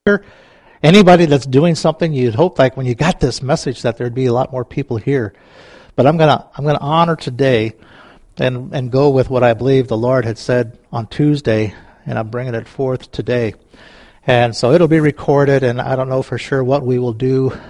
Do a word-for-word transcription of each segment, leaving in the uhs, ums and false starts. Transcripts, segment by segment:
Anybody that's doing something, you'd hope like when you got this message that there'd be a lot more people here. But I'm gonna I'm gonna honor today and and go with what I believe the Lord had said on Tuesday, and I'm bringing it forth today. And so it'll be recorded, and I don't know for sure what we will do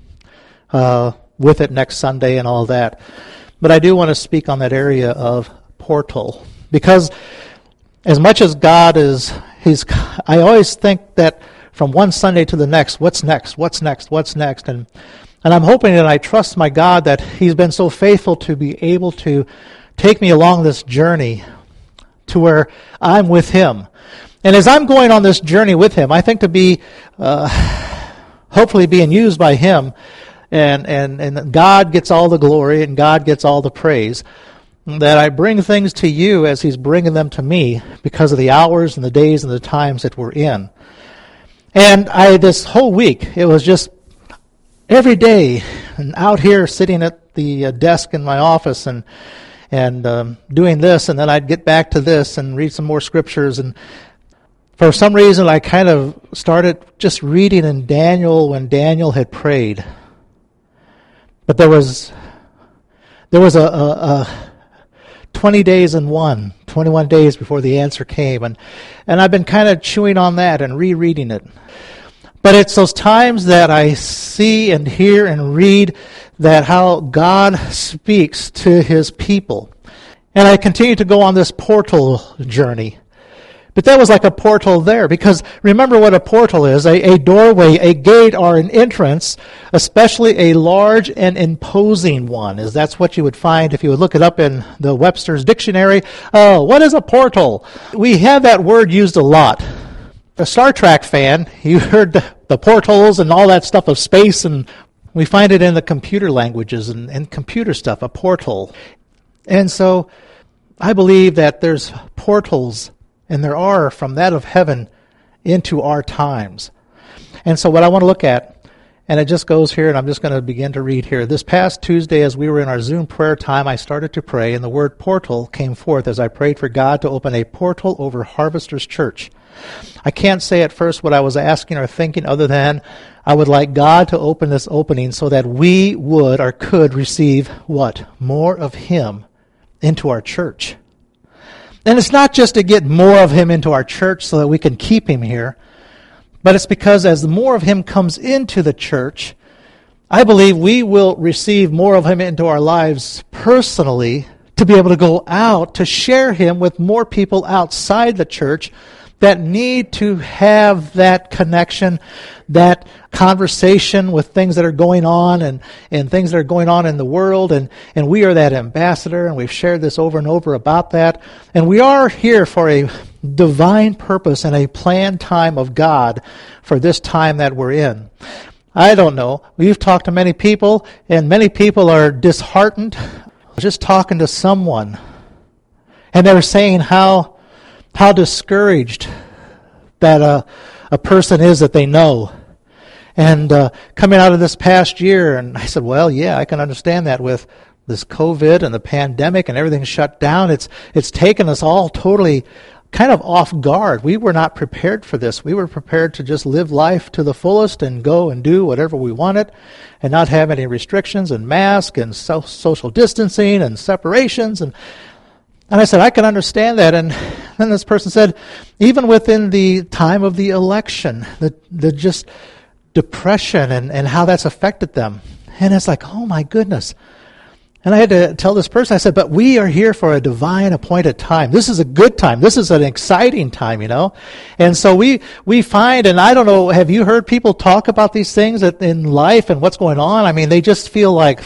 uh, with it next Sunday and all that. But I do want to speak on that area of portal, because as much as God is, He's, I always think that from one Sunday to the next, what's next, what's next, what's next, and and I'm hoping and I trust my God that He's been so faithful to be able to take me along this journey to where I'm with Him. And as I'm going on this journey with Him, I think to be uh, hopefully being used by Him, and, and, and God gets all the glory and God gets all the praise, that I bring things to you as He's bringing them to me because of the hours and the days and the times that we're in. And I this whole week, it was just every day, and out here sitting at the uh, desk in my office and and um, doing this, and then I'd get back to this and read some more scriptures. And for some reason, I kind of started just reading in Daniel when Daniel had prayed. But there was there was a, a, a twenty days in one, twenty-one days before the answer came, and and I've been kind of chewing on that and rereading it. But it's those times that I see and hear and read that how God speaks to His people. And I continue to go on this portal journey. But that was like a portal there, because remember what a portal is, a, a doorway, a gate, or an entrance, especially a large and imposing one, is that's what you would find if you would look it up in the Webster's Dictionary. Oh, what is a portal? We have that word used a lot. A Star Trek fan, you heard the, the portals and all that stuff of space, and we find it in the computer languages and, and computer stuff, a portal. And so I believe that there's portals, and there are, from that of heaven into our times. And so what I want to look at, and it just goes here, and I'm just going to begin to read here. This past Tuesday, as we were in our Zoom prayer time, I started to pray, and the word portal came forth as I prayed for God to open a portal over Harvesters Church. I can't say at first what I was asking or thinking other than I would like God to open this opening so that we would or could receive what? More of Him into our church. And it's not just to get more of Him into our church so that we can keep Him here, but it's because as more of Him comes into the church, I believe we will receive more of Him into our lives personally to be able to go out to share Him with more people outside the church that need to have that connection, that conversation with things that are going on and, and things that are going on in the world. And, and we are that ambassador, and we've shared this over and over about that. And we are here for a divine purpose and a planned time of God for this time that we're in. I don't know. We've talked to many people, and many people are disheartened. Just talking to someone, and they were saying how how discouraged that uh, a person is that they know. And uh, coming out of this past year, and I said, well, yeah, I can understand that with this COVID and the pandemic and everything shut down. It's it's taken us all totally kind of off guard. We were not prepared for this. We were prepared to just live life to the fullest and go and do whatever we wanted and not have any restrictions and masks and so- social distancing and separations. And And I said, I can understand that. And then this person said, even within the time of the election, the, the just depression and, and how that's affected them. And it's like, oh my goodness. And I had to tell this person, I said, but we are here for a divine appointed time. This is a good time. This is an exciting time, you know. And so we we find, and I don't know, have you heard people talk about these things in life and what's going on? I mean, they just feel like,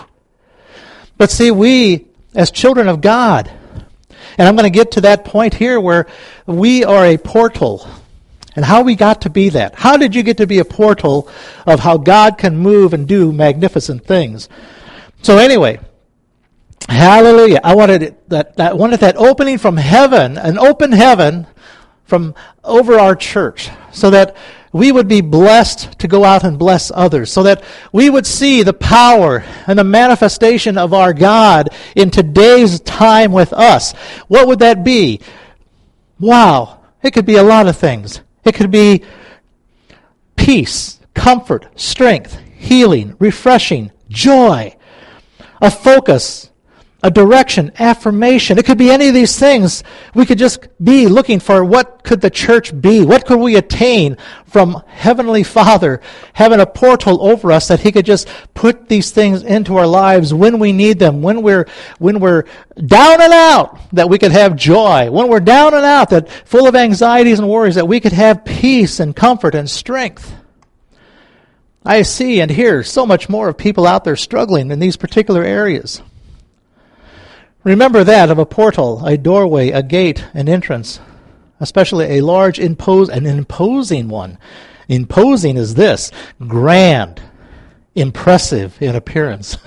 but see, we, as children of God, and I'm going to get to that point here where we are a portal. And how we got to be that. How did you get to be a portal of how God can move and do magnificent things? So anyway, hallelujah. I wanted it, that, that wanted that opening from heaven, an open heaven from over our church, so that we would be blessed to go out and bless others, so that we would see the power and the manifestation of our God in today's time with us. What would that be? Wow. It could be a lot of things. It could be peace, comfort, strength, healing, refreshing, joy, a focus, a direction, affirmation. It could be any of these things. We could just be looking for what could the church be? What could we attain from Heavenly Father having a portal over us that He could just put these things into our lives when we need them, when we're when we're down and out, that we could have joy. When we're down and out, that full of anxieties and worries, that we could have peace and comfort and strength. I see and hear so much more of people out there struggling in these particular areas. Remember that of a portal, a doorway, a gate, an entrance, especially a large, impose, an imposing one. Imposing is this, grand, impressive in appearance.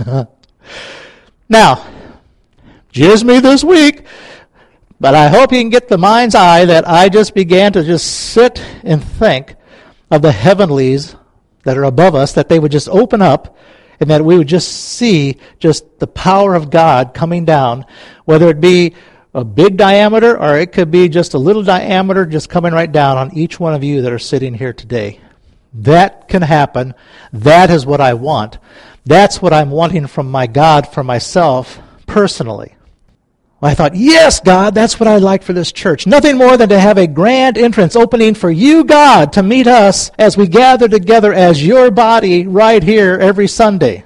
Now, just me this week, but I hope you can get the mind's eye that I just began to just sit and think of the heavenlies that are above us, that they would just open up, and that we would just see just the power of God coming down, whether it be a big diameter or it could be just a little diameter just coming right down on each one of you that are sitting here today. That can happen. That is what I want. That's what I'm wanting from my God for myself personally. I thought, yes, God, that's what I'd like for this church. Nothing more than to have a grand entrance opening for you, God, to meet us as we gather together as your body right here every Sunday.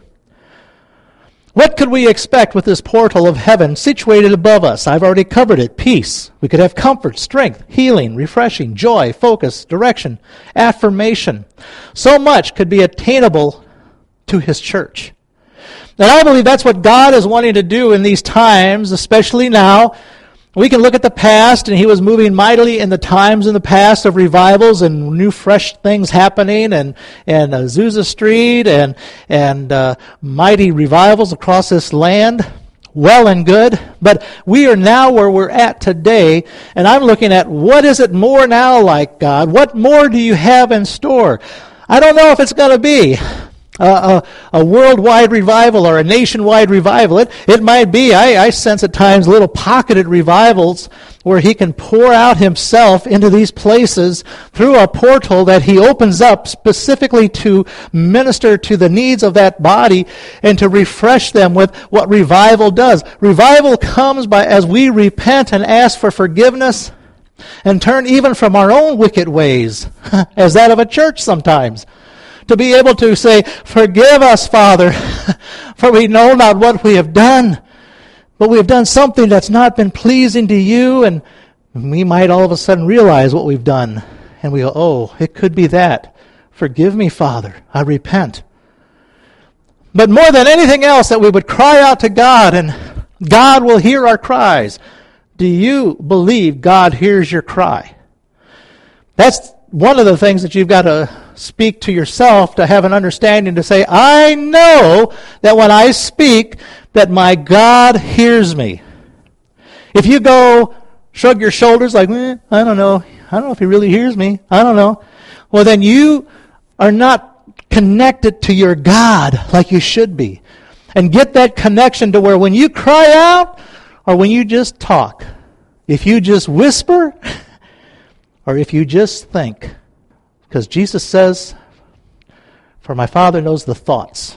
What could we expect with this portal of heaven situated above us? I've already covered it. Peace. We could have comfort, strength, healing, refreshing, joy, focus, direction, affirmation. So much could be attainable to His church. And I believe that's what God is wanting to do in these times, especially now. We can look at the past, and He was moving mightily in the times in the past of revivals and new fresh things happening, and and uh, Azusa Street, and and uh, mighty revivals across this land. Well and good, but we are now where we're at today, and I'm looking at what is it more now like, God? What more do you have in store? I don't know if it's going to be Uh, a, a worldwide revival or a nationwide revival. It, it might be, I, I sense at times, little pocketed revivals where He can pour out Himself into these places through a portal that He opens up specifically to minister to the needs of that body and to refresh them with what revival does. Revival comes by as we repent and ask for forgiveness and turn even from our own wicked ways, as that of a church sometimes. To be able to say, forgive us, Father, for we know not what we have done. But we have done something that's not been pleasing to you, and we might all of a sudden realize what we've done. And we go, oh, it could be that. Forgive me, Father. I repent. But more than anything else, that we would cry out to God, and God will hear our cries. Do you believe God hears your cry? That's one of the things that you've got to speak to yourself, to have an understanding, to say, I know that when I speak, that my God hears me. If you go shrug your shoulders like, eh, I don't know, I don't know if He really hears me, I don't know, well then you are not connected to your God like you should be. And get that connection to where when you cry out, or when you just talk, if you just whisper, or if you just think. Because Jesus says, for my Father knows the thoughts.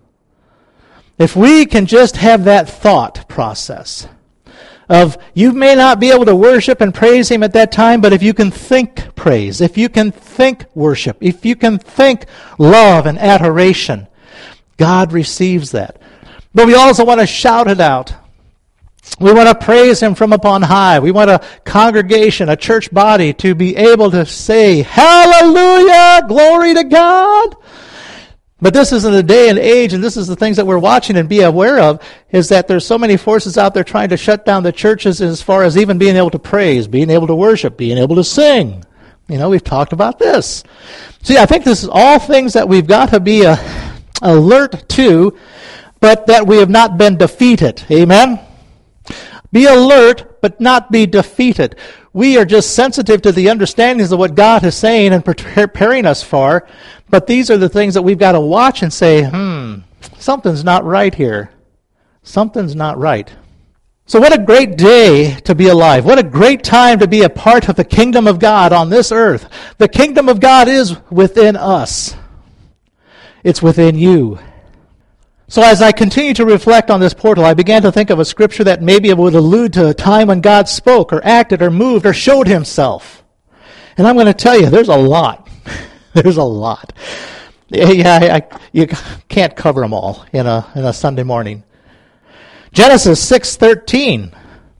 If we can just have that thought process of, you may not be able to worship and praise Him at that time, but if you can think praise, if you can think worship, if you can think love and adoration, God receives that. But we also want to shout it out. We want to praise Him from upon high. We want a congregation, a church body, to be able to say, hallelujah, glory to God. But this is in the day and age, and this is the things that we're watching and be aware of, is that there's so many forces out there trying to shut down the churches as far as even being able to praise, being able to worship, being able to sing. You know, we've talked about this. See, I think this is all things that we've got to be uh, alert to, but that we have not been defeated. Amen? Be alert, but not be defeated. We are just sensitive to the understandings of what God is saying and preparing us for, but these are the things that we've got to watch and say, hmm, something's not right here. Something's not right. So what a great day to be alive. What a great time to be a part of the kingdom of God on this earth. The kingdom of God is within us. It's within you. So as I continue to reflect on this portal, I began to think of a scripture that maybe would allude to a time when God spoke or acted or moved or showed himself. And I'm going to tell you, there's a lot. There's a lot. Yeah, I, I, you can't cover them all in a in a Sunday morning. Genesis six thirteen.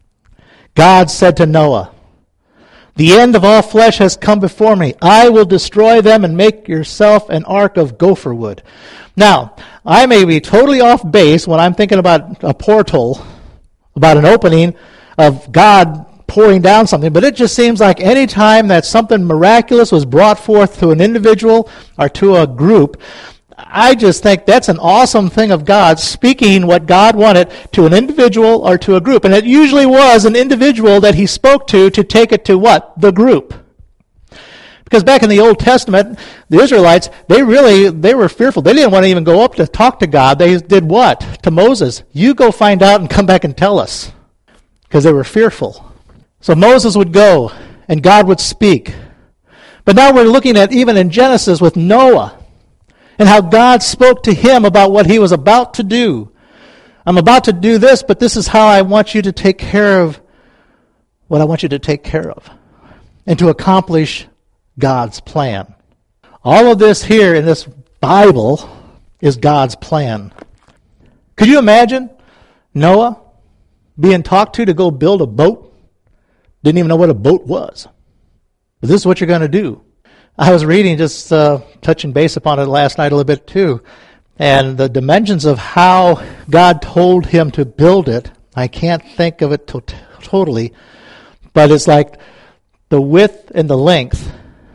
God said to Noah, "The end of all flesh has come before me. I will destroy them and make yourself an ark of gopher wood." Now, I may be totally off base when I'm thinking about a portal, about an opening of God pouring down something, but it just seems like any time that something miraculous was brought forth to an individual or to a group, I just think that's an awesome thing of God speaking what God wanted to an individual or to a group. And it usually was an individual that he spoke to to take it to what? The group. Because back in the Old Testament, the Israelites, they really, they were fearful. They didn't want to even go up to talk to God. They did what? To Moses, "You go find out and come back and tell us." Because they were fearful. So Moses would go and God would speak. But now we're looking at even in Genesis with Noah and how God spoke to him about what he was about to do. "I'm about to do this, but this is how I want you to take care of what I want you to take care of and to accomplish God's plan." All of this here in this Bible is God's plan. Could you imagine Noah being talked to to go build a boat? Didn't even know what a boat was. But this is what you're going to do. I was reading, just uh, touching base upon it last night a little bit too, and the dimensions of how God told him to build it, I can't think of it to- totally, but it's like the width and the length,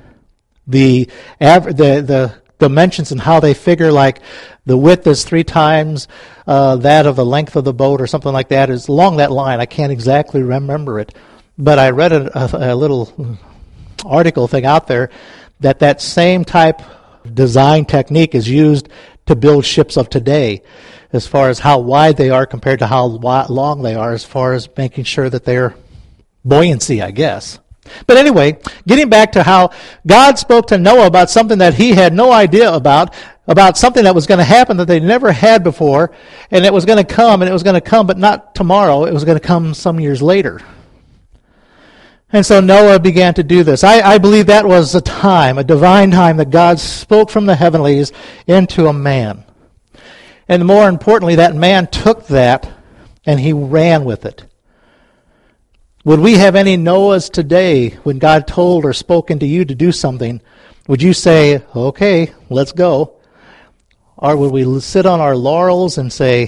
the aver- the the dimensions and how they figure, like the width is three times uh, that of the length of the boat or something like that, is along that line. I can't exactly remember it. But I read a, a, a little article thing out there that that same type of design technique is used to build ships of today, as far as how wide they are compared to how wi- long they are, as far as making sure that they're buoyancy, I guess. But anyway, getting back to how God spoke to Noah about something that he had no idea about, about something that was going to happen that they never had before, and it was going to come, and it was going to come, but not tomorrow. It was going to come some years later. And so Noah began to do this. I, I believe that was a time, a divine time, that God spoke from the heavenlies into a man. And more importantly, that man took that and he ran with it. Would we have any Noahs today when God told or spoken to you to do something? Would you say, "Okay, let's go"? Or would we sit on our laurels and say,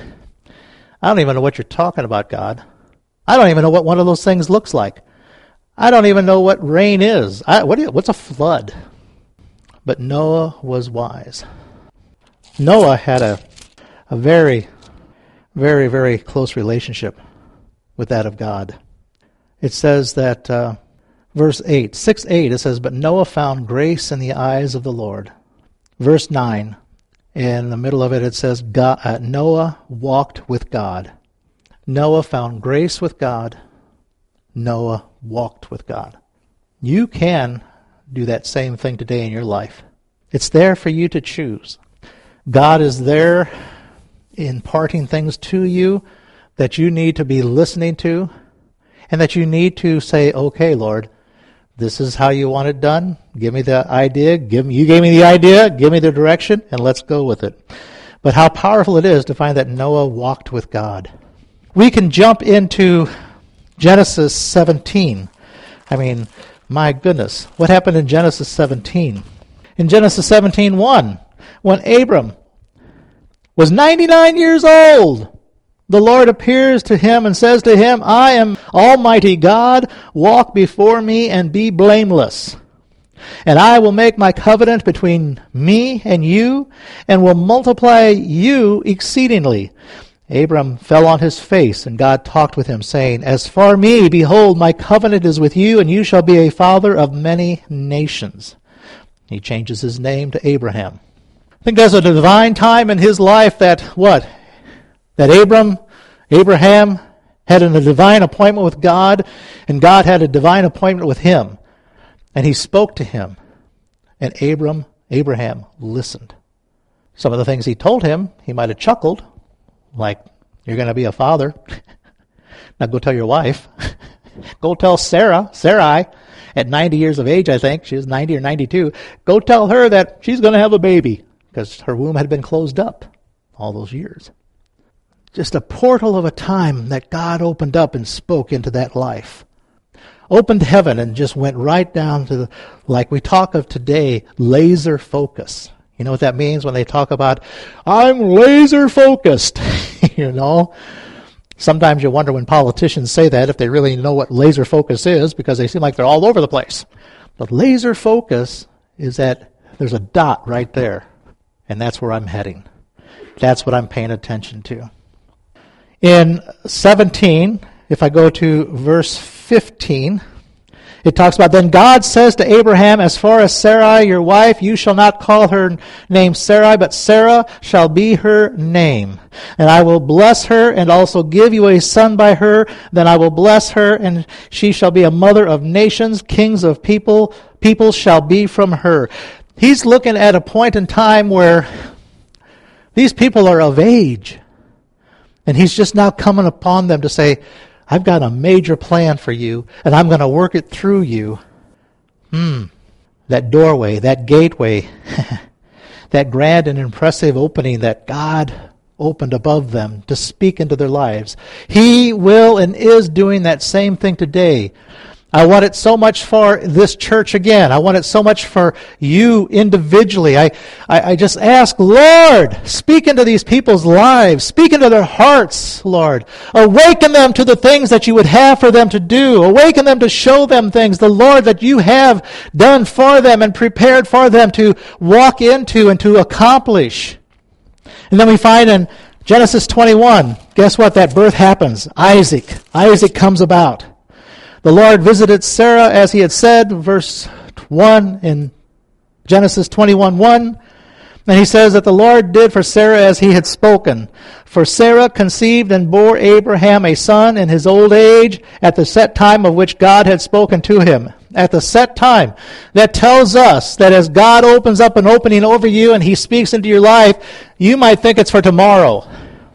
"I don't even know what you're talking about, God. I don't even know what one of those things looks like. I don't even know what rain is. I, what do you, what's a flood?" But Noah was wise. Noah had a, a very, very, very close relationship with that of God. It says that, uh, verse eight, six eight, it says, "But Noah found grace in the eyes of the Lord." Verse nine, in the middle of it, it says, God, uh, Noah walked with God. Noah found grace with God. Noah walked with God. You can do that same thing today in your life. It's there for you to choose. God is there imparting things to you that you need to be listening to, and that you need to say, "Okay, Lord, this is how you want it done. Give me the idea. Give me, you gave me the idea. Give me the direction, and let's go with it." But how powerful it is to find that Noah walked with God. We can jump into Genesis seventeen. I mean, my goodness, what happened in Genesis seventeen? In Genesis seventeen one, when Abram was ninety-nine years old, the Lord appears to him and says to him, "I am Almighty God, walk before me and be blameless. And I will make my covenant between me and you, and will multiply you exceedingly." Abram fell on his face, and God talked with him, saying, "As for me, behold, my covenant is with you, and you shall be a father of many nations." He changes his name to Abraham. I think there's a divine time in his life that, what? That Abram, Abraham had a divine appointment with God, and God had a divine appointment with him. And he spoke to him, and Abram, Abraham listened. Some of the things he told him, he might have chuckled, like, you're going to be a father. Now go tell your wife. Go tell Sarah, Sarai, at ninety years of age, I think, she was ninety or ninety-two, go tell her that she's going to have a baby, because her womb had been closed up all those years. Just a portal of a time that God opened up and spoke into that life. Opened heaven and just went right down to, the, like we talk of today, laser focus. You know what that means when they talk about, I'm laser focused, you know? Sometimes you wonder when politicians say that if they really know what laser focus is, because they seem like they're all over the place. But laser focus is that there's a dot right there, and that's where I'm heading. That's what I'm paying attention to. In seventeen, if I go to verse fifteen, it talks about, then God says to Abraham, as far as Sarai, your wife, you shall not call her name Sarai, but Sarah shall be her name. And I will bless her and also give you a son by her. Then I will bless her, and she shall be a mother of nations, kings of people, people shall be from her. He's looking at a point in time where these people are of age. And he's just now coming upon them to say, I've got a major plan for you, and I'm going to work it through you. Hmm. That doorway, that gateway, that grand and impressive opening that God opened above them to speak into their lives. He will and is doing that same thing today. I want it so much for this church again. I want it so much for you individually. I, I, I just ask, Lord, speak into these people's lives. Speak into their hearts, Lord. Awaken them to the things that you would have for them to do. Awaken them to show them things, the Lord, that you have done for them and prepared for them to walk into and to accomplish. And then we find in Genesis twenty-one, guess what? That birth happens. Isaac. Isaac comes about. The Lord visited Sarah as he had said, verse one in Genesis twenty-one one. And he says that the Lord did for Sarah as he had spoken. For Sarah conceived and bore Abraham a son in his old age at the set time of which God had spoken to him. At the set time. That tells us that as God opens up an opening over you and he speaks into your life, you might think it's for tomorrow.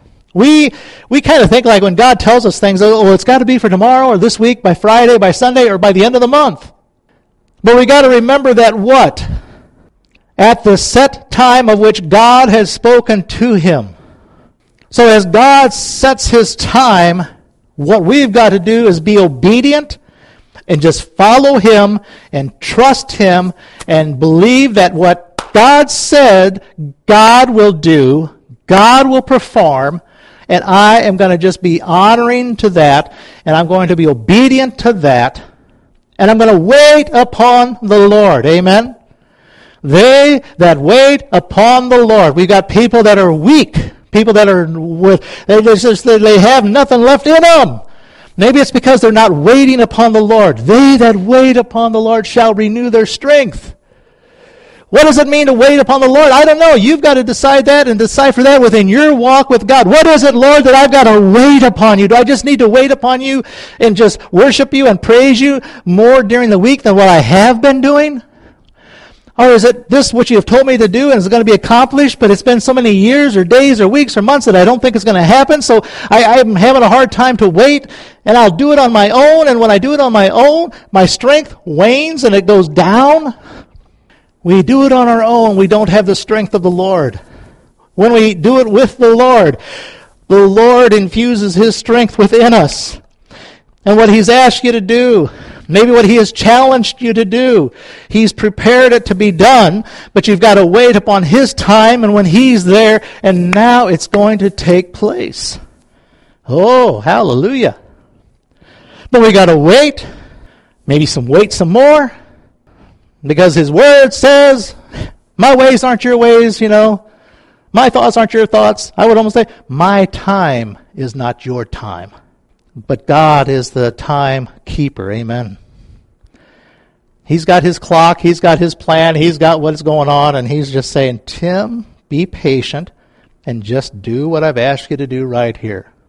We we kind of think like when God tells us things, oh, it's got to be for tomorrow or this week, by Friday, by Sunday, or by the end of the month. But we got to remember that what? At the set time of which God has spoken to him. So as God sets his time, what we've got to do is be obedient and just follow him and trust him and believe that what God said, God will do, God will perform. And I am going to just be honoring to that, and I'm going to be obedient to that, and I'm going to wait upon the Lord. Amen? They that wait upon the Lord. We've got people that are weak, people that are with, they just, they have nothing left in them. Maybe it's because they're not waiting upon the Lord. They that wait upon the Lord shall renew their strength. What does it mean to wait upon the Lord? I don't know. You've got to decide that and decipher that within your walk with God. What is it, Lord, that I've got to wait upon you? Do I just need to wait upon you and just worship you and praise you more during the week than what I have been doing? Or is it this what you have told me to do and it's going to be accomplished, but it's been so many years or days or weeks or months that I don't think it's going to happen, so I, I'm having a hard time to wait, and I'll do it on my own, and when I do it on my own, my strength wanes and it goes down? We do it on our own. We don't have the strength of the Lord. When we do it with the Lord, the Lord infuses his strength within us. And what he's asked you to do, maybe what he has challenged you to do, he's prepared it to be done, but you've got to wait upon his time, and when he's there, and now it's going to take place. Oh, hallelujah. But we got to wait, maybe some wait some more, because his word says, my ways aren't your ways, you know. My thoughts aren't your thoughts. I would almost say, my time is not your time. But God is the time keeper. Amen. He's got his clock. He's got his plan. He's got what's going on. And he's just saying, Tim, be patient and just do what I've asked you to do right here.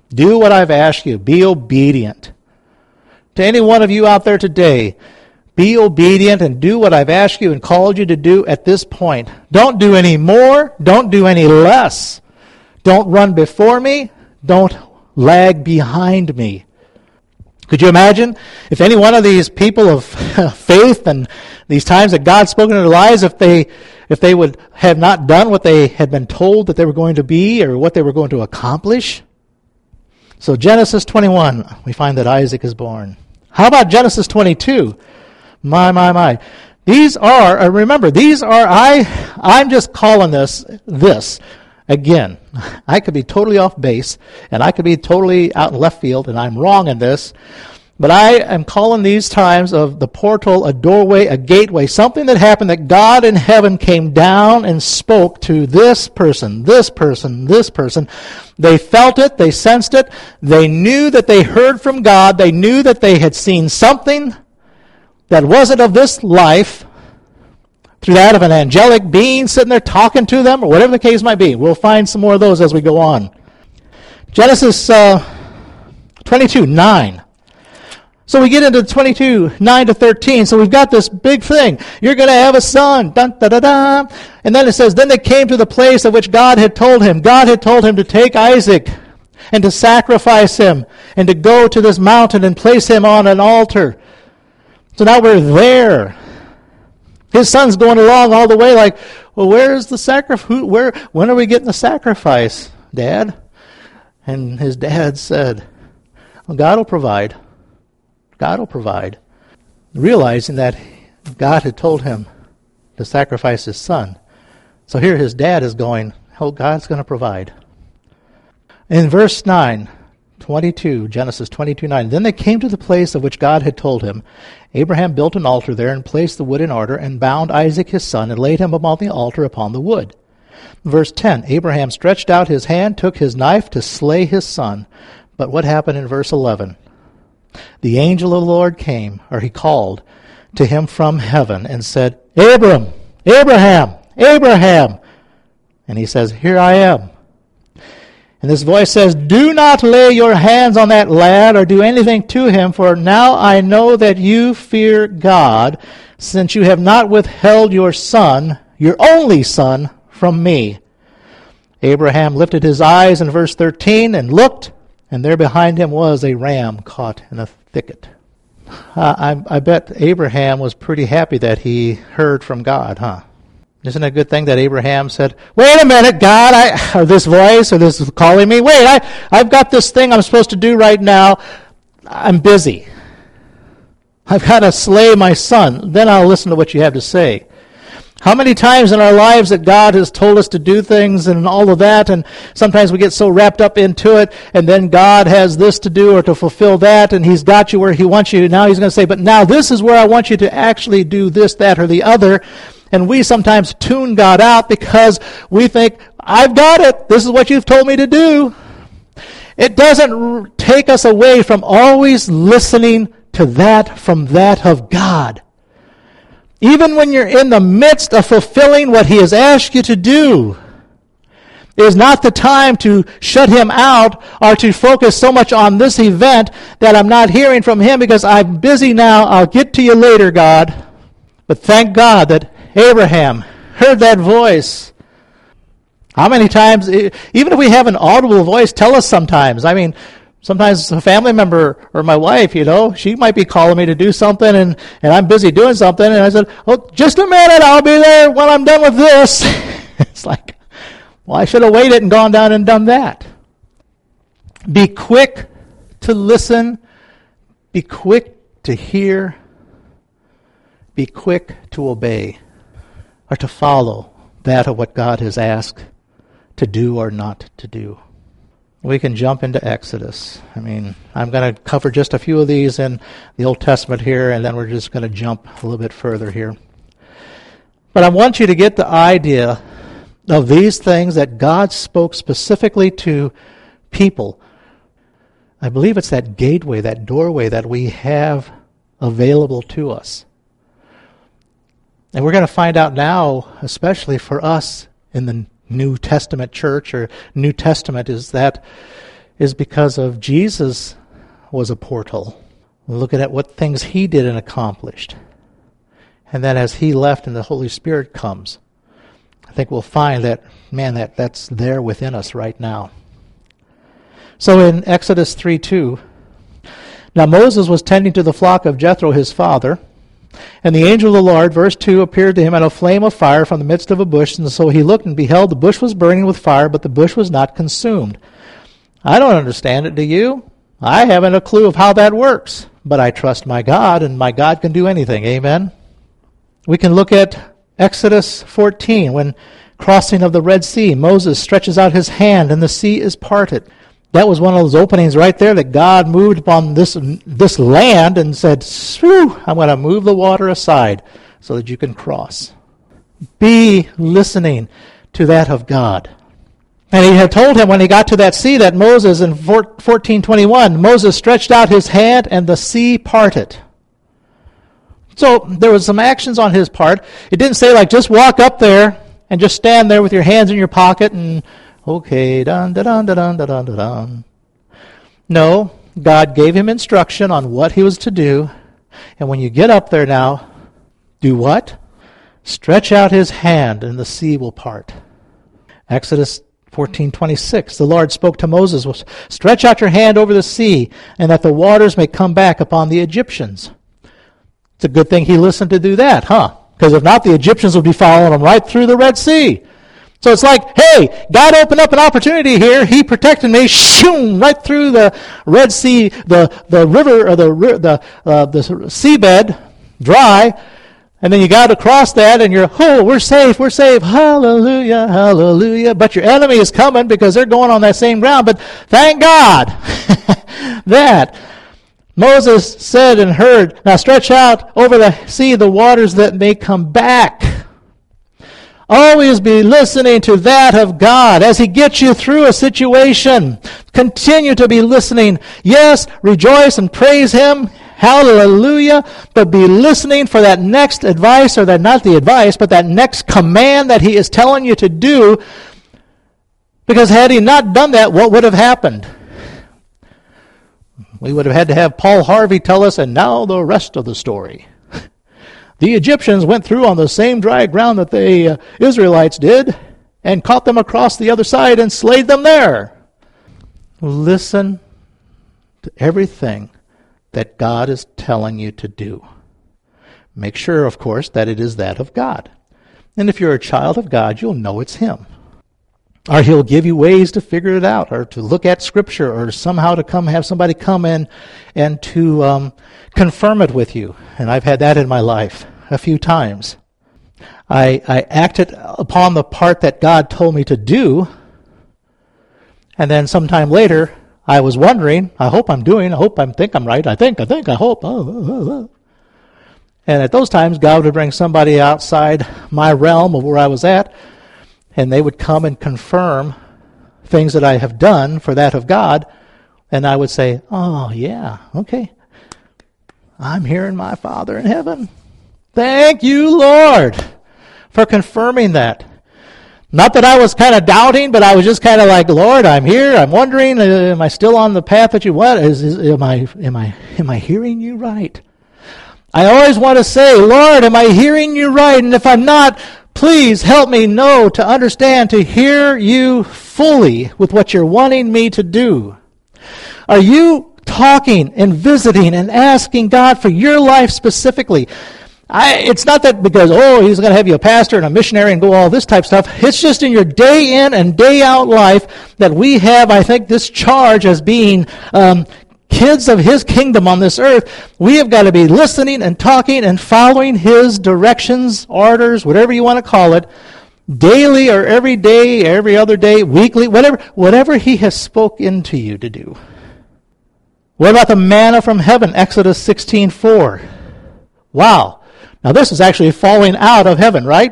Do what I've asked you. Be obedient. To any one of you out there today, be obedient and do what I've asked you and called you to do at this point. Don't do any more. Don't do any less. Don't run before me. Don't lag behind me. Could you imagine if any one of these people of faith and these times that God's spoken in their lives, if they if they would have not done what they had been told that they were going to be or what they were going to accomplish? So Genesis twenty-one, we find that Isaac is born. How about Genesis twenty-two? My, my, my. These are, uh, remember, these are, I, I'm just calling this, this. Again, I could be totally off base, and I could be totally out in left field, and I'm wrong in this. But I am calling these times of the portal a doorway, a gateway, something that happened that God in heaven came down and spoke to this person, this person, this person. They felt it, they sensed it, they knew that they heard from God, they knew that they had seen something that wasn't of this life, through that of an angelic being sitting there talking to them, or whatever the case might be. We'll find some more of those as we go on. Genesis uh, twenty-two, nine. So we get into twenty-two, nine to thirteen. So we've got this big thing. You're going to have a son. Dun, da, da, da. And then it says, then they came to the place of which God had told him. God had told him to take Isaac and to sacrifice him and to go to this mountain and place him on an altar. So now we're there. His son's going along all the way like, well, where's the sacrifice? Where? When are we getting the sacrifice, Dad? And his dad said, well, God will provide. God will provide. Realizing that God had told him to sacrifice his son. So here his dad is going, oh, God's going to provide. In verse nine, twenty-two, Genesis twenty-two, nine, then they came to the place of which God had told him. Abraham built an altar there and placed the wood in order and bound Isaac his son and laid him upon the altar upon the wood. Verse ten, Abraham stretched out his hand, took his knife to slay his son. But what happened in verse eleven? The angel of the Lord came, or he called to him from heaven and said, Abram, Abraham, Abraham. And he says, here I am. And this voice says, do not lay your hands on that lad or do anything to him, for now I know that you fear God, since you have not withheld your son, your only son, from me. Abraham lifted his eyes in verse thirteen and looked, and there behind him was a ram caught in a thicket. Uh, I, I bet Abraham was pretty happy that he heard from God, huh? Isn't it a good thing that Abraham said, wait a minute, God, I, or this voice, or this calling me, wait, I, I've got this thing I'm supposed to do right now. I'm busy. I've got to slay my son. Then I'll listen to what you have to say. How many times in our lives that God has told us to do things and all of that, and sometimes we get so wrapped up into it, and then God has this to do or to fulfill that, and he's got you where he wants you. Now he's going to say, but now this is where I want you to actually do this, that, or the other. And we sometimes tune God out because we think, I've got it. This is what you've told me to do. It doesn't take us away from always listening to that from that of God. Even when you're in the midst of fulfilling what he has asked you to do, it is not the time to shut him out or to focus so much on this event that I'm not hearing from him because I'm busy now. I'll get to you later, God. But thank God that Abraham heard that voice. How many times, even if we have an audible voice, tell us sometimes. I mean, sometimes a family member or my wife, you know, she might be calling me to do something and, and I'm busy doing something. And I said, oh, just a minute, I'll be there when I'm done with this. It's like, well, I should have waited and gone down and done that. Be quick to listen. Be quick to hear. Be quick to obey, or to follow that of what God has asked to do or not to do. We can jump into Exodus. I mean, I'm going to cover just a few of these in the Old Testament here, and then we're just going to jump a little bit further here. But I want you to get the idea of these things that God spoke specifically to people. I believe it's that gateway, that doorway that we have available to us. And we're going to find out now, especially for us in the New Testament church or New Testament, is that is because of Jesus was a portal. Looking at what things he did and accomplished. And then as he left and the Holy Spirit comes, I think we'll find that, man, that, that's there within us right now. So in Exodus three two, now Moses was tending to the flock of Jethro his father, and the angel of the Lord, verse two, appeared to him in a flame of fire from the midst of a bush, and so he looked and beheld the bush was burning with fire, but the bush was not consumed. I don't understand it, do you? I haven't a clue of how that works, but I trust my God, and my God can do anything. Amen? We can look at Exodus fourteen, when crossing of the Red Sea, Moses stretches out his hand, and the sea is parted. That was one of those openings right there that God moved upon this, this land and said, "Phew, I'm going to move the water aside so that you can cross." Be listening to that of God. And he had told him when he got to that sea that Moses, in fourteen twenty-one, Moses stretched out his hand and the sea parted. So there was some actions on his part. It didn't say like just walk up there and just stand there with your hands in your pocket and okay, dun dun dun dun dun dun dun dun. No, God gave him instruction on what he was to do. And when you get up there now, do what? Stretch out his hand and the sea will part. Exodus fourteen twenty-six, the Lord spoke to Moses, "Stretch out your hand over the sea, and that the waters may come back upon the Egyptians." It's a good thing he listened to do that, huh? Because if not, the Egyptians would be following him right through the Red Sea. So it's like, hey, God opened up an opportunity here. He protected me, shoom, right through the Red Sea, the, the river, or the the uh, the seabed, dry. And then you got to cross that, and you're, oh, we're safe, we're safe, hallelujah, hallelujah. But your enemy is coming because they're going on that same ground. But thank God that Moses said and heard, now stretch out over the sea the waters that may come back. Always be listening to that of God as he gets you through a situation. Continue to be listening. Yes, rejoice and praise him. Hallelujah. But be listening for that next advice, or that not the advice, but that next command that he is telling you to do. Because had he not done that, what would have happened? We would have had to have Paul Harvey tell us, and now the rest of the story. The Egyptians went through on the same dry ground that the uh, Israelites did, and caught them across the other side and slayed them there. Listen to everything that God is telling you to do. Make sure, of course, that it is that of God. And if you're a child of God, you'll know it's him. Or he'll give you ways to figure it out, or to look at Scripture, or somehow to come have somebody come in and to um, confirm it with you. And I've had that in my life a few times. I, I acted upon the part that God told me to do, and then sometime later, I was wondering, I hope I'm doing, I hope I think I'm right, I think, I think, I hope. Oh, oh, oh. And at those times, God would bring somebody outside my realm of where I was at, and they would come and confirm things that I have done for that of God, and I would say, oh, yeah, okay. I'm hearing my Father in heaven. Thank you, Lord, for confirming that. Not that I was kind of doubting, but I was just kind of like, Lord, I'm here. I'm wondering, uh, am I still on the path that you want? Is, is, am I, am I, am I hearing you right? I always want to say, Lord, am I hearing you right? And if I'm not, please help me know, to understand, to hear you fully with what you're wanting me to do. Are you talking and visiting and asking God for your life specifically? I, it's not that because, oh, he's going to have you a pastor and a missionary and go all this type of stuff. It's just in your day in and day out life that we have, I think, this charge as being um, kids of his kingdom on this earth. We have got to be listening and talking and following his directions, orders, whatever you want to call it, daily or every day, every other day, weekly, whatever, whatever he has spoke into you to do. What about the manna from heaven, Exodus sixteen four? Wow. Now this is actually falling out of heaven, right?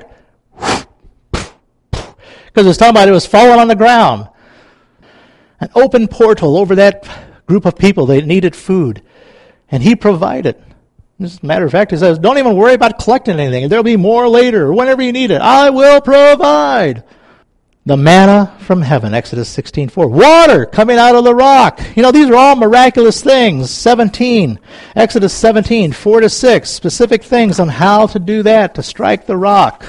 Because it's talking about it was falling on the ground. An open portal over that group of people. They needed food. And he provided. As a matter of fact, he says, don't even worry about collecting anything. There'll be more later, or whenever you need it. I will provide. The manna from heaven, Exodus sixteen four. Water coming out of the rock. You know, these are all miraculous things. seventeen, Exodus seventeen, four to six. Specific things on how to do that, to strike the rock.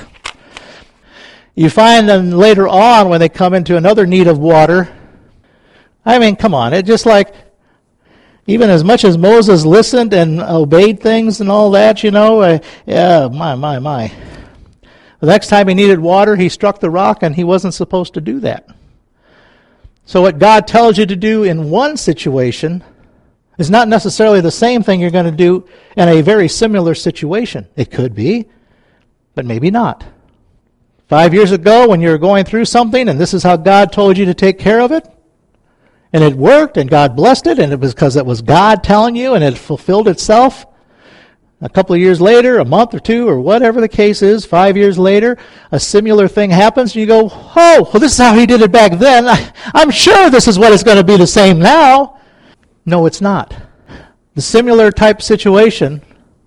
You find them later on when they come into another need of water. I mean, come on. It's just like, even as much as Moses listened and obeyed things and all that, you know, uh, yeah, my, my, my. The next time he needed water, he struck the rock, and he wasn't supposed to do that. So what God tells you to do in one situation is not necessarily the same thing you're going to do in a very similar situation. It could be, but maybe not. Five years ago, when you were going through something, and this is how God told you to take care of it, and it worked, and God blessed it, and it was because it was God telling you, and it fulfilled itself. A couple of years later, a month or two, or whatever the case is, five years later, a similar thing happens, and you go, oh, well, this is how he did it back then. I, I'm sure this is what it's going to be the same now. No, it's not. The similar type situation,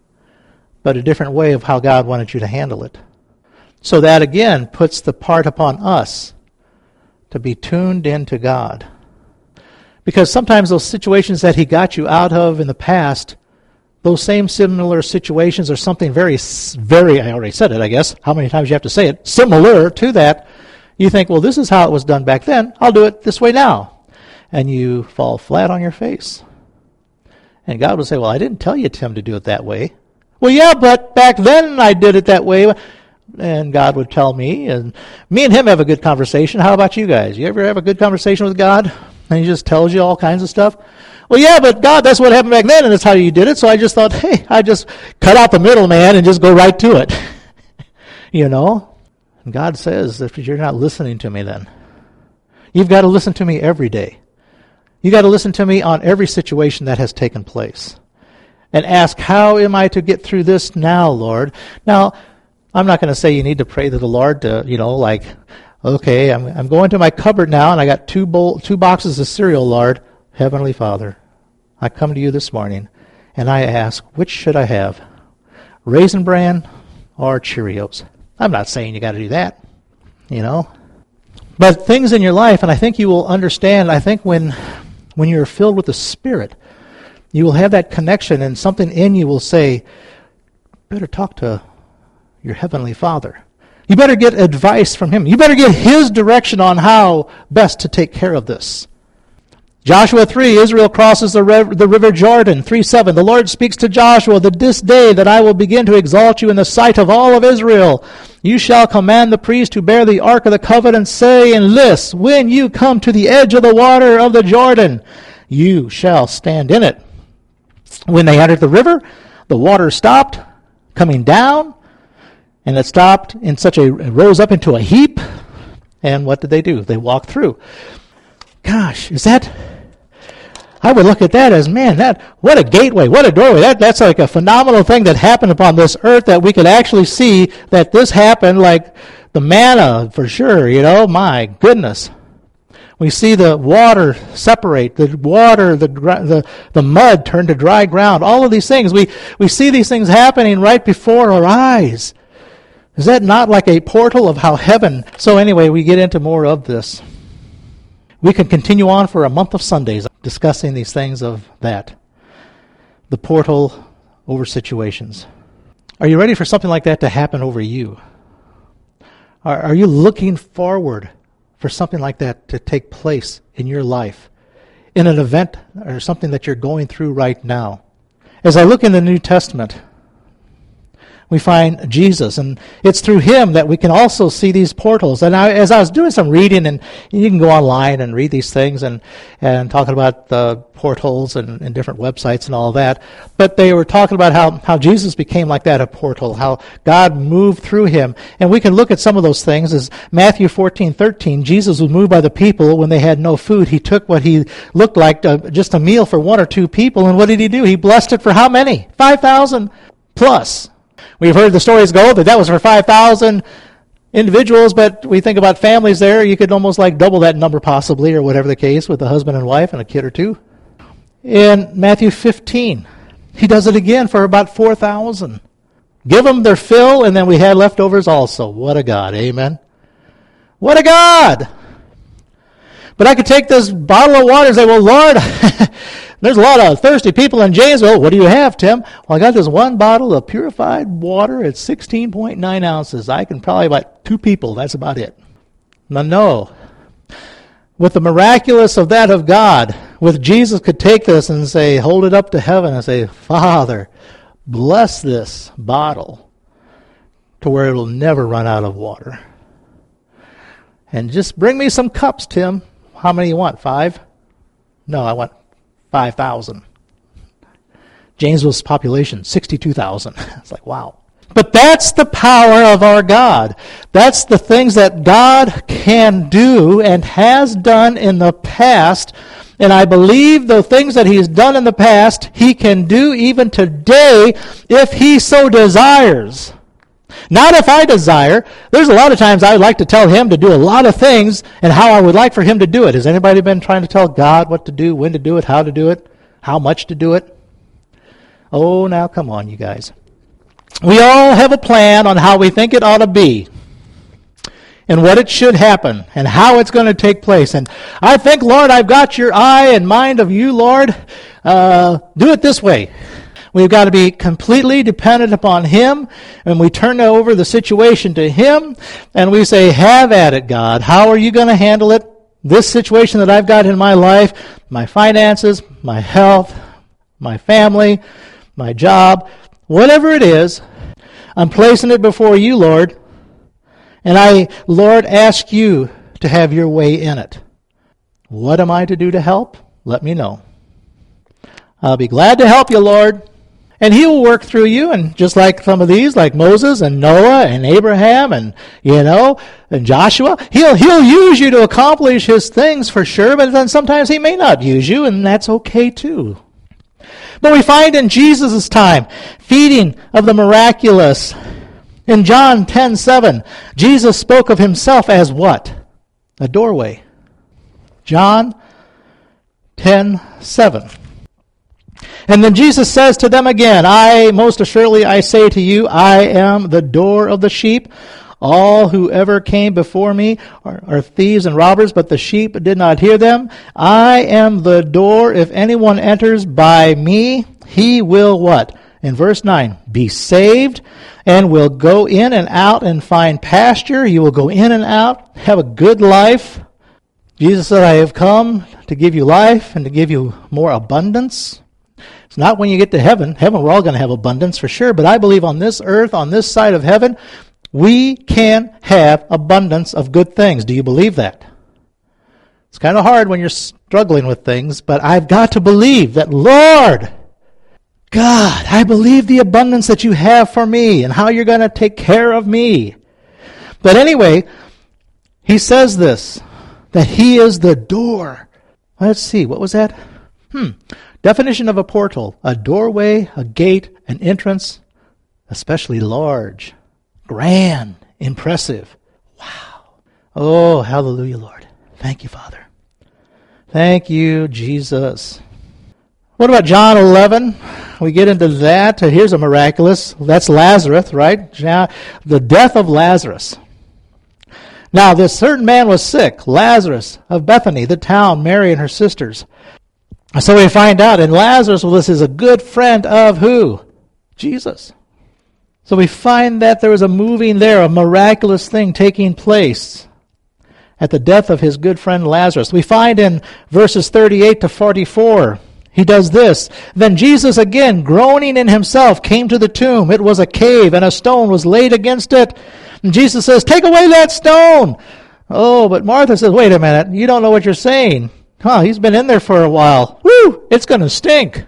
but a different way of how God wanted you to handle it. So that, again, puts the part upon us to be tuned into God. Because sometimes those situations that he got you out of in the past, those same similar situations are something very, very, I already said it, I guess. How many times you have to say it? Similar to that. You think, well, this is how it was done back then. I'll do it this way now. And you fall flat on your face. And God will say, well, I didn't tell you, Tim, to do it that way. Well, yeah, but back then I did it that way. And God would tell me, and me and him have a good conversation. How about you guys? You ever have a good conversation with God? And he just tells you all kinds of stuff? Well, yeah, but God, that's what happened back then, and that's how you did it. So I just thought, hey, I just cut out the middleman and just go right to it. You know? And God says, if you're not listening to me then, you've got to listen to me every day. You've got to listen to me on every situation that has taken place. And ask, how am I to get through this now, Lord? Now, I'm not going to say you need to pray to the Lord to, you know, like, okay, I'm I'm going to my cupboard now, and I got two bowl, two boxes of cereal, Lord. Heavenly Father, I come to you this morning, and I ask, which should I have? Raisin Bran or Cheerios? I'm not saying you got to do that, you know. But things in your life, and I think you will understand, I think when when you're filled with the Spirit, you will have that connection, and something in you will say, better talk to your Heavenly Father. You better get advice from him. You better get his direction on how best to take care of this. Joshua three, Israel crosses the, rev- the river Jordan. three seven, the Lord speaks to Joshua that this day that I will begin to exalt you in the sight of all of Israel. You shall command the priest to bear the ark of the covenant, saying this, when you come to the edge of the water of the Jordan, you shall stand in it. When they entered the river, the water stopped coming down, and it stopped in such a, it rose up into a heap. And what did they do? They walked through. Gosh, is that, I would look at that as, man, that what a gateway, what a doorway. That That's like a phenomenal thing that happened upon this earth, that we could actually see that this happened, like the manna, for sure, you know, my goodness. We see the water separate, the water, the the the mud turn to dry ground, all of these things. We, we see these things happening right before our eyes. Is that not like a portal of how heaven... So anyway, we get into more of this. We can continue on for a month of Sundays discussing these things of that. The portal over situations. Are you ready for something like that to happen over you? Are, are you looking forward for something like that to take place in your life, in an event or something that you're going through right now? As I look in the New Testament, we find Jesus, and it's through him that we can also see these portals. And I, as I was doing some reading, and you can go online and read these things, and, and talking about the portals and, and different websites and all that, but they were talking about how, how Jesus became like that, a portal, how God moved through him. And we can look at some of those things. As Matthew fourteen thirteen, Jesus was moved by the people when they had no food. He took what he looked like uh, just a meal for one or two people, and what did he do? He blessed it for how many? five thousand plus. We've heard the stories go that that was for five thousand individuals, but we think about families there. You could almost like double that number possibly, or whatever the case, with a husband and wife and a kid or two. In Matthew fifteen, he does it again for about four thousand. Give them their fill, and then we had leftovers also. What a God, amen? What a God! But I could take this bottle of water and say, well, Lord, there's a lot of thirsty people in Janesville. What do you have, Tim? Well, I got this one bottle of purified water. It's sixteen point nine ounces. I can probably about two people. That's about it. No, no. With the miraculous of that of God, with Jesus could take this and say, hold it up to heaven and say, Father, bless this bottle to where it will never run out of water. And just bring me some cups, Tim. How many you want? Five? No, I want five thousand. Janesville's population, sixty-two thousand. It's like, wow. But that's the power of our God. That's the things that God can do and has done in the past. And I believe the things that He's done in the past, He can do even today if He so desires. Not if I desire. There's a lot of times I would like to tell Him to do a lot of things and how I would like for Him to do it. Has anybody been trying to tell God what to do, when to do it, how to do it, how much to do it? Oh, now come on, you guys. We all have a plan on how we think it ought to be and what it should happen and how it's going to take place. And I think, Lord, I've got your eye and mind of you, Lord. Uh, do it this way. We've got to be completely dependent upon Him, and we turn over the situation to Him, and we say, have at it, God. How are you going to handle it? This situation that I've got in my life, my finances, my health, my family, my job, whatever it is, I'm placing it before you, Lord, and I, Lord, ask you to have your way in it. What am I to do to help? Let me know. I'll be glad to help you, Lord. And He will work through you, and just like some of these, like Moses and Noah and Abraham and, you know, and Joshua, He'll He'll use you to accomplish His things for sure, but then sometimes He may not use you, and that's okay too. But we find in Jesus' time, feeding of the miraculous. In John ten seven, Jesus spoke of Himself as what? A doorway. John ten seven. And then Jesus says to them again, I, most assuredly I say to you, I am the door of the sheep. All who ever came before me are, are thieves and robbers, but the sheep did not hear them. I am the door. If anyone enters by me, he will what? In verse nine, be saved and will go in and out and find pasture. You will go in and out, have a good life. Jesus said, I have come to give you life and to give you more abundance. It's not when you get to heaven. Heaven, we're all going to have abundance for sure. But I believe on this earth, on this side of heaven, we can have abundance of good things. Do you believe that? It's kind of hard when you're struggling with things, but I've got to believe that, Lord, God, I believe the abundance that you have for me and how you're going to take care of me. But anyway, He says this, that He is the door. Let's see, what was that? Hmm. Definition of a portal, a doorway, a gate, an entrance, especially large, grand, impressive. Wow. Oh, hallelujah, Lord. Thank you, Father. Thank you, Jesus. What about John eleven? We get into that. Here's a miraculous. That's Lazarus, right? The death of Lazarus. Now, this certain man was sick, Lazarus of Bethany, the town, Mary and her sisters. So we find out, and Lazarus, well, this is a good friend of who? Jesus. So we find that there was a moving there, a miraculous thing taking place at the death of his good friend Lazarus. We find in verses thirty-eight to forty-four, he does this. Then Jesus again, groaning in himself, came to the tomb. It was a cave, and a stone was laid against it. And Jesus says, take away that stone. Oh, but Martha says, wait a minute, you don't know what you're saying. Huh, he's been in there for a while. Woo, it's going to stink.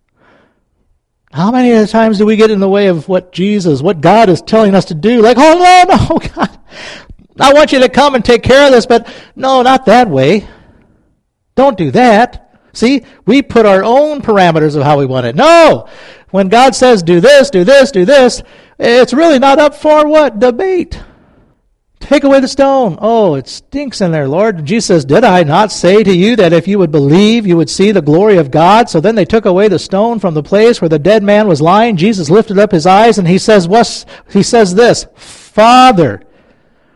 How many times do we get in the way of what Jesus, what God is telling us to do? Like, oh, no, no, God, I want you to come and take care of this, but no, not that way. Don't do that. See, we put our own parameters of how we want it. No, when God says do this, do this, do this, it's really not up for what? Debate. Take away the stone. Oh, it stinks in there, Lord. And Jesus says, did I not say to you that if you would believe, you would see the glory of God? So then they took away the stone from the place where the dead man was lying. Jesus lifted up his eyes and he says, what's, he says this, Father,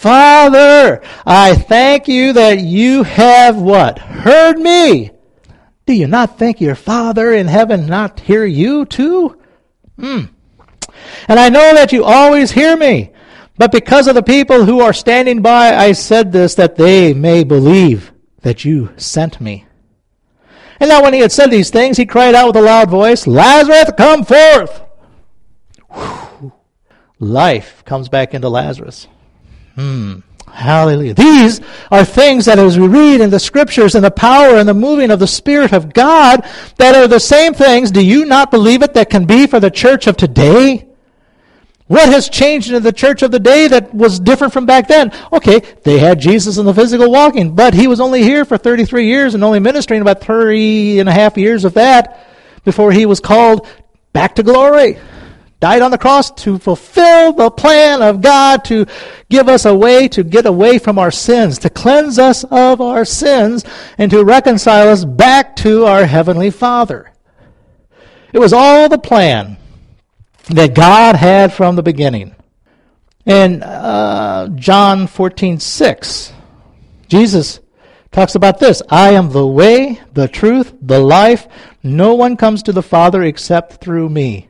Father, I thank you that you have what? Heard me. Do you not think your Father in heaven not hear you too? Hmm. And I know that you always hear me. But because of the people who are standing by, I said this, that they may believe that you sent me. And now when he had said these things, he cried out with a loud voice, Lazarus, come forth! Whew. Life comes back into Lazarus. Hmm. Hallelujah. These are things that as we read in the Scriptures and the power and the moving of the Spirit of God, that are the same things, do you not believe it, that can be for the church of today? What has changed in the church of the day that was different from back then? Okay, they had Jesus in the physical walking, but he was only here for thirty-three years and only ministering about three and a half years of that before he was called back to glory. Died on the cross to fulfill the plan of God to give us a way to get away from our sins, to cleanse us of our sins, and to reconcile us back to our Heavenly Father. It was all the plan that God had from the beginning. In uh, John fourteen six, Jesus talks about this. I am the way, the truth, the life. No one comes to the Father except through me.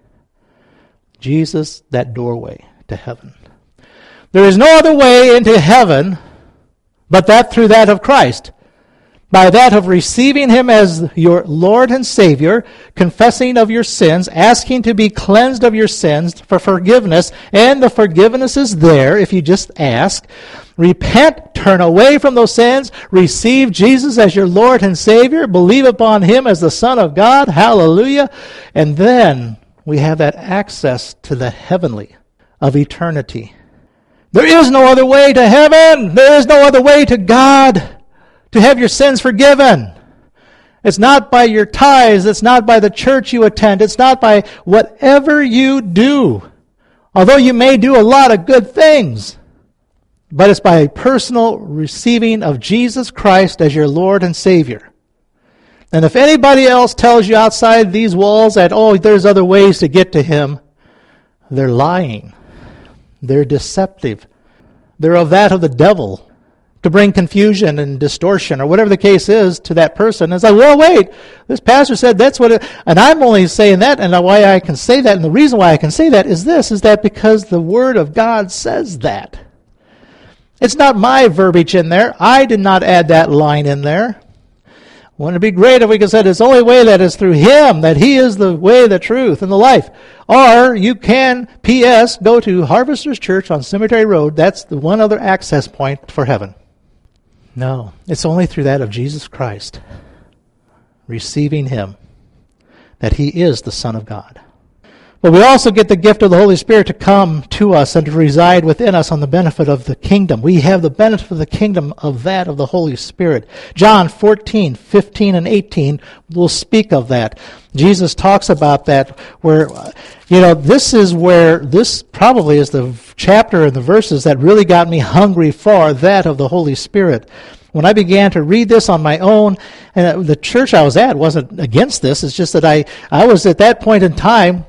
Jesus, that doorway to heaven. There is no other way into heaven but that through that of Christ. By that of receiving him as your Lord and Savior, confessing of your sins, asking to be cleansed of your sins for forgiveness, and the forgiveness is there if you just ask. Repent, turn away from those sins, receive Jesus as your Lord and Savior, believe upon him as the Son of God, hallelujah, and then we have that access to the heavenly of eternity. There is no other way to heaven. There is no other way to God to have your sins forgiven. It's not by your tithes. It's not by the church you attend. It's not by whatever you do. Although you may do a lot of good things. But it's by personal receiving of Jesus Christ as your Lord and Savior. And if anybody else tells you outside these walls that, oh, there's other ways to get to him, they're lying. They're deceptive. They're of that of the devil, to bring confusion and distortion or whatever the case is to that person. It's like, well, wait, this pastor said that's what it, and I'm only saying that, and why I can say that, and the reason why I can say that is this, is that because the Word of God says that. It's not my verbiage in there. I did not add that line in there. Wouldn't it be great if we could say it's the only way that is through him, that he is the way, the truth, and the life. Or you can, P S, go to Harvesters Church on Cemetery Road. That's the one other access point for heaven. No, it's only through that of Jesus Christ, receiving him, that he is the Son of God. But we also get the gift of the Holy Spirit to come to us and to reside within us on the benefit of the kingdom. We have the benefit of the kingdom of that of the Holy Spirit. John fourteen, fifteen, and eighteen will speak of that. Jesus talks about that where, you know, this is where, this probably is the chapter and the verses that really got me hungry for that of the Holy Spirit. When I began to read this on my own, and the church I was at wasn't against this, it's just that I, I was at that point in time,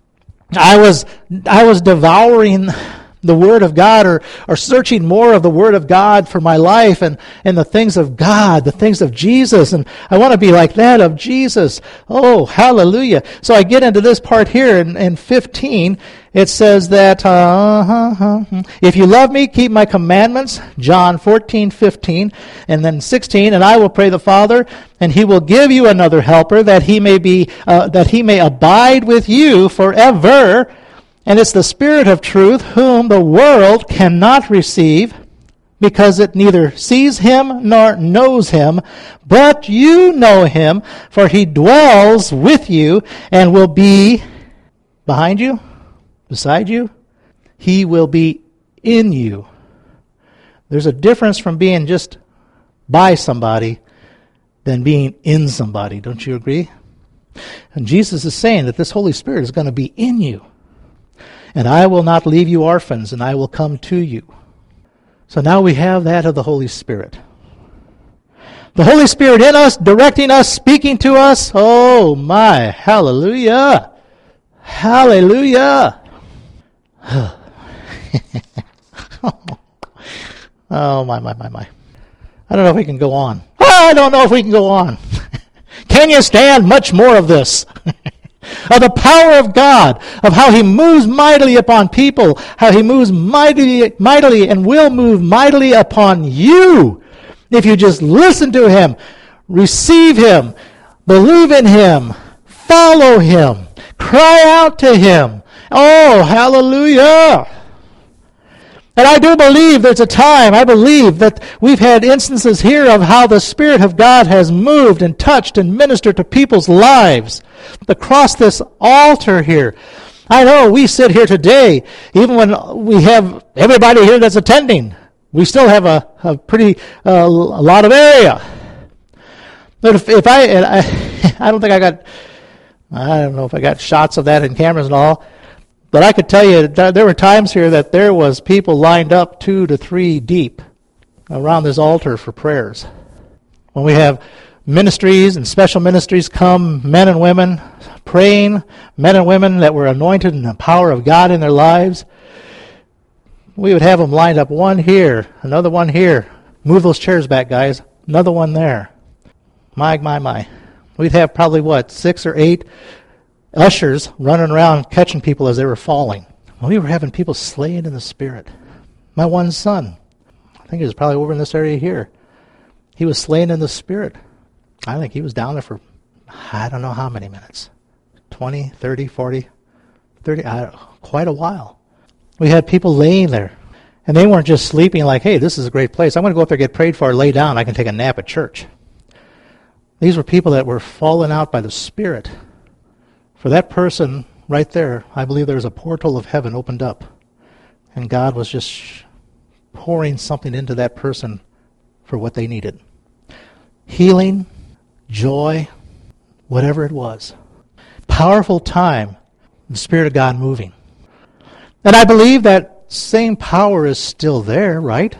I was I was devouring the Word of God, or, or searching more of the Word of God for my life, and, and the things of God, the things of Jesus, and I want to be like that of Jesus. Oh, hallelujah. So I get into this part here in, in fifteen. It says that, uh, uh, uh, if you love me, keep my commandments, John fourteen, fifteen, and then sixteen, and I will pray the Father, and he will give you another helper, that he may be, uh, that he may abide with you forever. And it's the Spirit of truth, whom the world cannot receive, because it neither sees him nor knows him. But you know him, for he dwells with you and will be behind you, beside you. He will be in you. There's a difference from being just by somebody than being in somebody. Don't you agree? And Jesus is saying that this Holy Spirit is going to be in you. And I will not leave you orphans, and I will come to you. So now we have that of the Holy Spirit. The Holy Spirit in us, directing us, speaking to us. Oh my, hallelujah. Hallelujah. Oh, my, my, my, my. I don't know if we can go on. Oh, I don't know if we can go on. Can you stand much more of this? Of the power of God, of how he moves mightily upon people, how he moves mightily, mightily and will move mightily upon you. If you just listen to him, receive him, believe in him, follow him, cry out to him. Oh, hallelujah. And I do believe there's a time, I believe that we've had instances here of how the Spirit of God has moved and touched and ministered to people's lives across this altar here. I know we sit here today, even when we have everybody here that's attending, we still have a, a pretty uh, a lot of area. But if, if I, and I, I don't think I got, I don't know if I got shots of that in cameras and all, but I could tell you that there were times here that there was people lined up two to three deep around this altar for prayers. When we have ministries and special ministries come, men and women praying, men and women that were anointed in the power of God in their lives, we would have them lined up, one here, another one here. Move those chairs back, guys. Another one there. My, my, my. We'd have probably, what, six or eight ushers running around catching people as they were falling. We were having people slain in the Spirit. My one son, I think he was probably over in this area here. He was slain in the Spirit. I think he was down there for, I don't know how many minutes. twenty, thirty, forty, thirty, uh, quite a while. We had people laying there. And they weren't just sleeping like, hey, this is a great place. I'm going to go up there, get prayed for, lay down. I can take a nap at church. These were people that were fallen out by the Spirit. For that person right there, I believe there was a portal of heaven opened up. And God was just pouring something into that person for what they needed. Healing, joy, whatever it was. Powerful time, the Spirit of God moving. And I believe that same power is still there, right?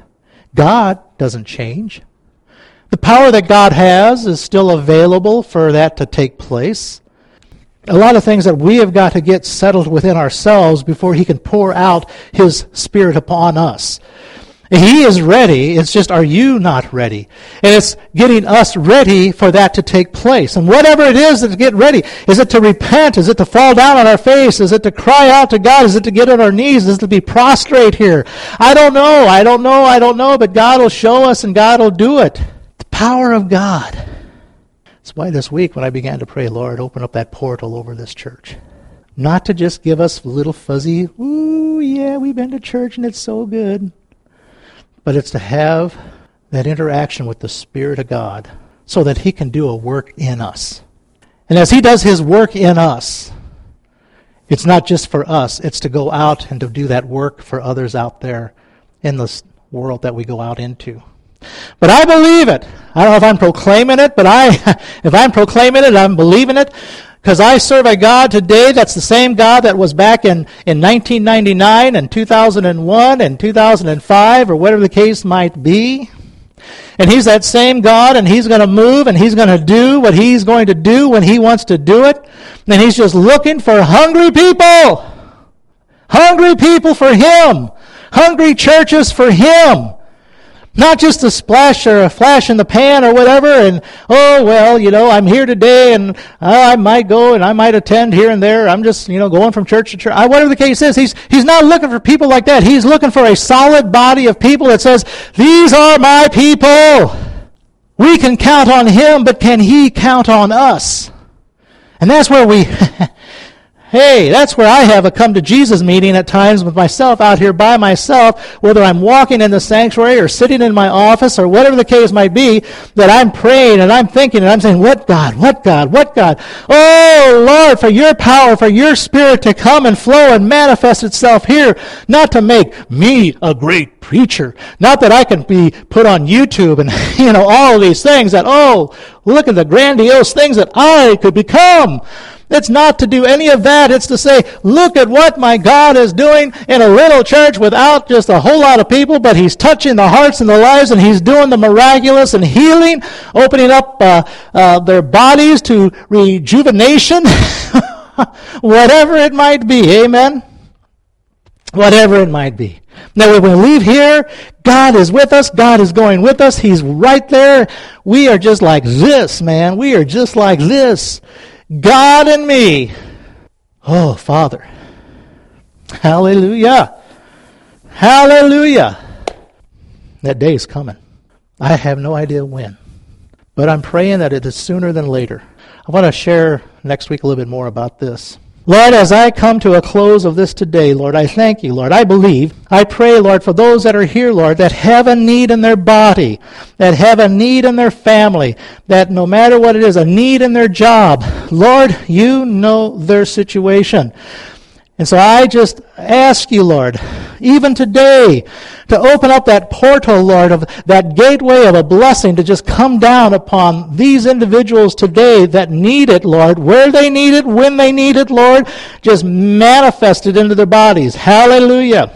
God doesn't change. The power that God has is still available for that to take place. A lot of things that we have got to get settled within ourselves before he can pour out his Spirit upon us. He is ready. It's just, are you not ready? And it's getting us ready for that to take place. And whatever it is to get ready, is it to repent? Is it to fall down on our face? Is it to cry out to God? Is it to get on our knees? Is it to be prostrate here? I don't know. I don't know. I don't know. But God will show us and God will do it. The power of God. That's why this week when I began to pray, Lord, open up that portal over this church. Not to just give us little fuzzy, ooh, yeah, we've been to church and it's so good. But it's to have that interaction with the Spirit of God so that he can do a work in us. And as he does his work in us, it's not just for us, it's to go out and to do that work for others out there in this world that we go out into. But I believe it. I don't know if I'm proclaiming it, but I, if I'm proclaiming it, I'm believing it. Because I serve a God today that's the same God that was back in, in nineteen ninety-nine and two thousand one and two thousand five or whatever the case might be. And he's that same God, and he's going to move, and he's going to do what he's going to do when he wants to do it. And he's just looking for hungry people. Hungry people for him. Hungry churches for him. Not just a splash or a flash in the pan or whatever, and, oh, well, you know, I'm here today, and I might go and I might attend here and there. I'm just, you know, going from church to church. I, whatever the case is, he's, he's not looking for people like that. He's looking for a solid body of people that says, these are my people. We can count on him, but can he count on us? And that's where we... Hey, that's where I have a come to Jesus meeting at times with myself out here by myself, whether I'm walking in the sanctuary or sitting in my office or whatever the case might be, that I'm praying and I'm thinking and I'm saying, what God, what God, what God? Oh, Lord, for your power, for your Spirit to come and flow and manifest itself here, not to make me a great preacher, not that I can be put on YouTube and, you know, all of these things that, oh, look at the grandiose things that I could become. It's not to do any of that. It's to say, look at what my God is doing in a little church without just a whole lot of people, but he's touching the hearts and the lives, and he's doing the miraculous and healing, opening up uh, uh, their bodies to rejuvenation, whatever it might be. Amen? Whatever it might be. Now, when we leave here, God is with us. God is going with us. He's right there. We are just like this, man. We are just like this. God and me. Oh, Father. Hallelujah. Hallelujah. That day is coming. I have no idea when. But I'm praying that it is sooner than later. I want to share next week a little bit more about this. Lord, as I come to a close of this today, Lord, I thank you, Lord. I believe, I pray, Lord, for those that are here, Lord, that have a need in their body, that have a need in their family, that no matter what it is, a need in their job. Lord, you know their situation. And so I just ask you, Lord, even today, to open up that portal, Lord, of that gateway of a blessing to just come down upon these individuals today that need it, Lord, where they need it, when they need it, Lord, just manifest it into their bodies. Hallelujah.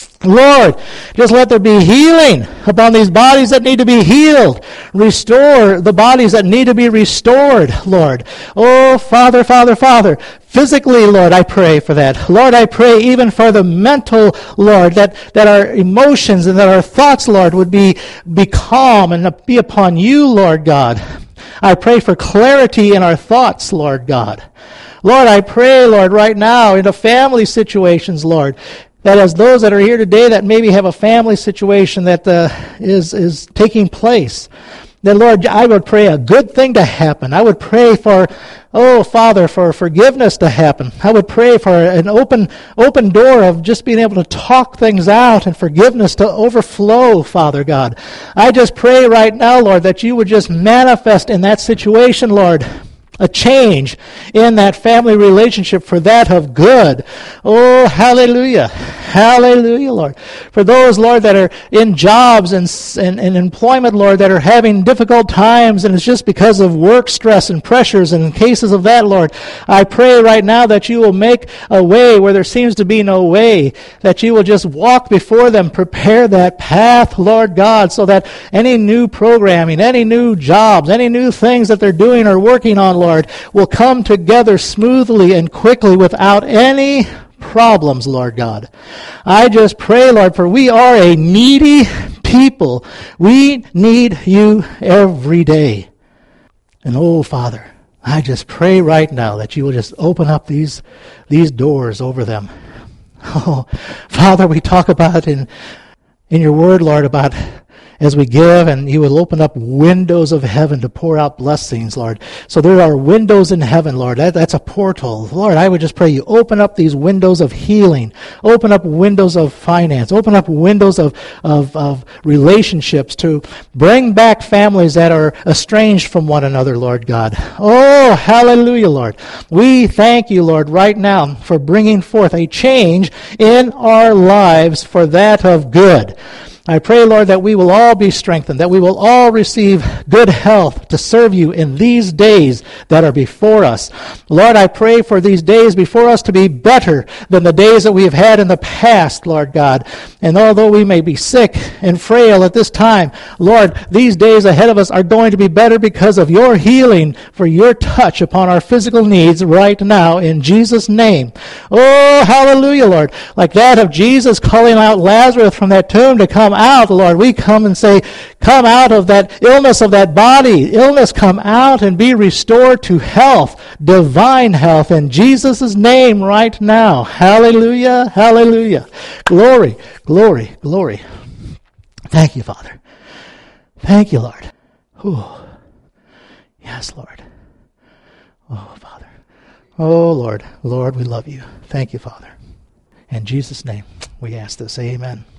Lord, just let there be healing upon these bodies that need to be healed. Restore the bodies that need to be restored, Lord. Oh, Father, Father, Father. Physically, Lord, I pray for that. Lord, I pray even for the mental, Lord, that, that our emotions and that our thoughts, Lord, would be, be calm and be upon you, Lord God. I pray for clarity in our thoughts, Lord God. Lord, I pray, Lord, right now into family situations, Lord, that as those that are here today that maybe have a family situation that uh, is is taking place, that, Lord, I would pray a good thing to happen. I would pray for, oh, Father, for forgiveness to happen. I would pray for an open open door of just being able to talk things out and forgiveness to overflow, Father God. I just pray right now, Lord, that you would just manifest in that situation, Lord, a change in that family relationship for that of good. Oh, hallelujah. Hallelujah, Lord. For those, Lord, that are in jobs and, and, and employment, Lord, that are having difficult times, and it's just because of work stress and pressures, and in cases of that, Lord, I pray right now that you will make a way where there seems to be no way, that you will just walk before them, prepare that path, Lord God, so that any new programming, any new jobs, any new things that they're doing or working on, Lord, will come together smoothly and quickly without any problems, Lord God. I just pray, Lord, for we are a needy people. We need you every day. And oh, Father, I just pray right now that you will just open up these, these doors over them. Oh, Father, we talk about in, in your word, Lord, about as we give, and you will open up windows of heaven to pour out blessings, Lord. So there are windows in heaven, Lord. That, that's a portal. Lord, I would just pray you open up these windows of healing. Open up windows of finance. Open up windows of, of, of relationships to bring back families that are estranged from one another, Lord God. Oh, hallelujah, Lord. We thank you, Lord, right now for bringing forth a change in our lives for that of good. I pray, Lord, that we will all be strengthened, that we will all receive good health to serve you in these days that are before us. Lord, I pray for these days before us to be better than the days that we have had in the past, Lord God. And although we may be sick and frail at this time, Lord, these days ahead of us are going to be better because of your healing, for your touch upon our physical needs right now in Jesus' name. Oh, hallelujah, Lord. Like that of Jesus calling out Lazarus from that tomb to come out, Lord. We come and say, come out of that illness of that body. Illness, come out and be restored to health, divine health, in Jesus' name right now. Hallelujah, hallelujah. Glory, glory, glory. Thank you, Father. Thank you, Lord. Ooh. Yes, Lord. Oh, Father. Oh, Lord. Lord, we love you. Thank you, Father. In Jesus' name, we ask this. Amen.